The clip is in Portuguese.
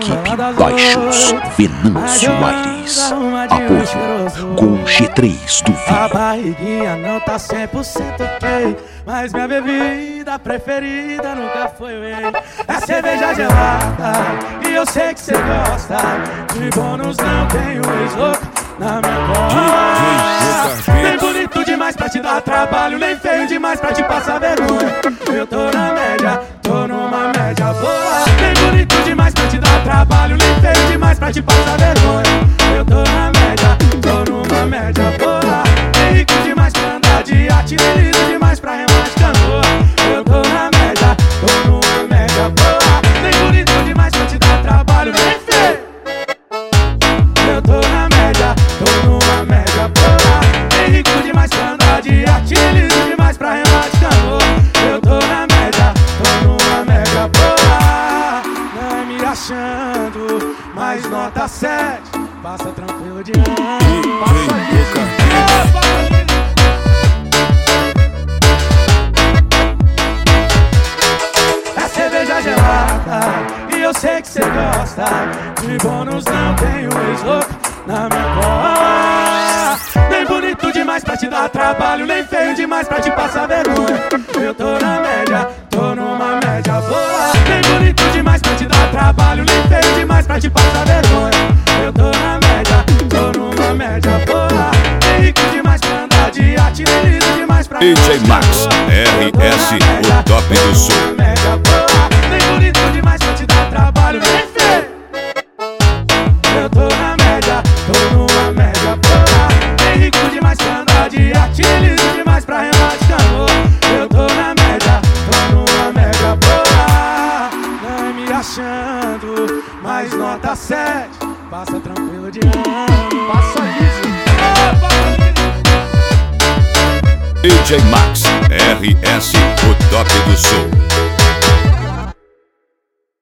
Equipe Baixos, Venâncio Aires. Apoio com G3 do A Vinho. barriguinha não tá 100% ok, mas minha bebida preferida nunca foi o whey. É cerveja gelada e eu sei que cê gosta. De bônus não tenho ex-louco na minha costa. Nem bonito demais pra te dar trabalho, nem feio demais pra te passar vergonha. Eu tô na média, tô numa média boa. Nem bonito demais pra te dar trabalho, nem feio demais pra te passar vergonha. Eu tô na média, tô numa média boa. Nem rico demais pra andar de arte, nem lindo demais pra remar de canoa. Eu tô na média, tô numa média boa. Nem bonito demais pra te dar trabalho, nem feio. Eu tô na média, tô numa média boa. Nem rico demais pra andar de arte, nem lindo demais pra remar de canoa. Eu tô na média, tô numa média boa. Não é me achando, mas nota 7. Passa tranquilo de ano. Passa isso. É cerveja gelada e eu sei que cê gosta. De bônus não tenho ex-louco na minha costa. Nem bonito demais pra te dar trabalho, nem feio demais pra te passar vergonha. Eu tô na média, tô numa média boa. Nem bonito demais pra te dar trabalho, nem feio demais pra te passar vergonha. Eu tô na média, tô numa média boa. Nem rico demais pra andar de arte, nem lindo demais pra DJ Max, RS, o top do sul. Nem bonito demais pra te dar trabalho, nem feio. Eu tô na média, tô numa média boa. Nem rico demais pra andar de arte, nem lindo demais pra remar de canoa. Eu tô na média, tô numa média boa. Não é me achando, mas nota 7. Passa tranquilo de ano. Passa isso. DJ Max, RS, o top do sul.